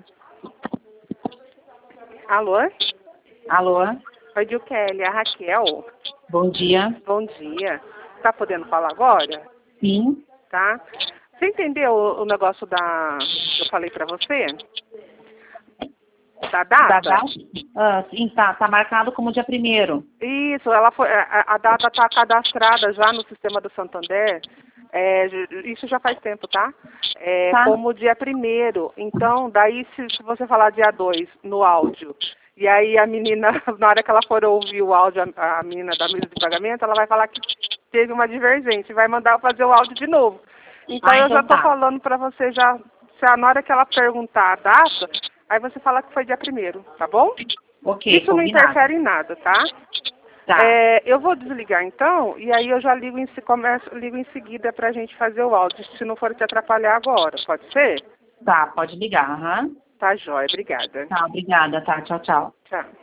Alô? Alô? Oi, Dilkelly, a Raquel. Bom dia. Bom dia. Tá podendo falar agora? Sim. Tá? Você entendeu o negócio que eu falei pra você? Da Da data? data? Sim, tá marcado como dia 1º. Isso, ela foi, a data está cadastrada já no sistema do Santander. Isso já faz tempo, tá? Tá. Como dia 1º. Então, daí se você falar dia 2 no áudio, e aí a menina, na hora que ela for ouvir o áudio, a menina da mesa de pagamento, ela vai falar que teve uma divergência e vai mandar eu fazer o áudio de novo. Então eu já Então estou tá. falando para você já, na hora que ela perguntar a data, aí você fala que foi dia 1º, tá bom? Ok, Isso não combinado. interfere em nada, tá? Tá. Eu vou desligar então, e aí eu já ligo ligo em seguida pra gente fazer o áudio, se não for te atrapalhar agora, pode ser? Tá, pode ligar. Aham. Tá, jóia, obrigada. Tá, obrigada. Tá, tchau, tchau. Tchau.